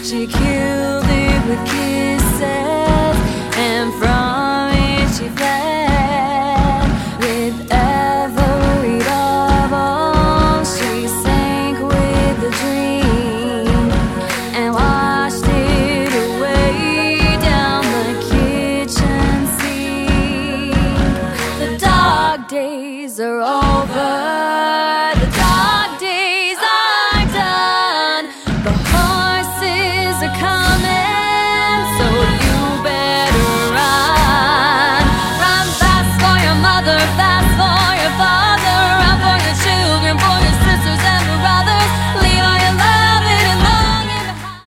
She killed it with kisses, and from it she fled. With every double, she sank with the dream and washed it away down the kitchen sink. The dark days are all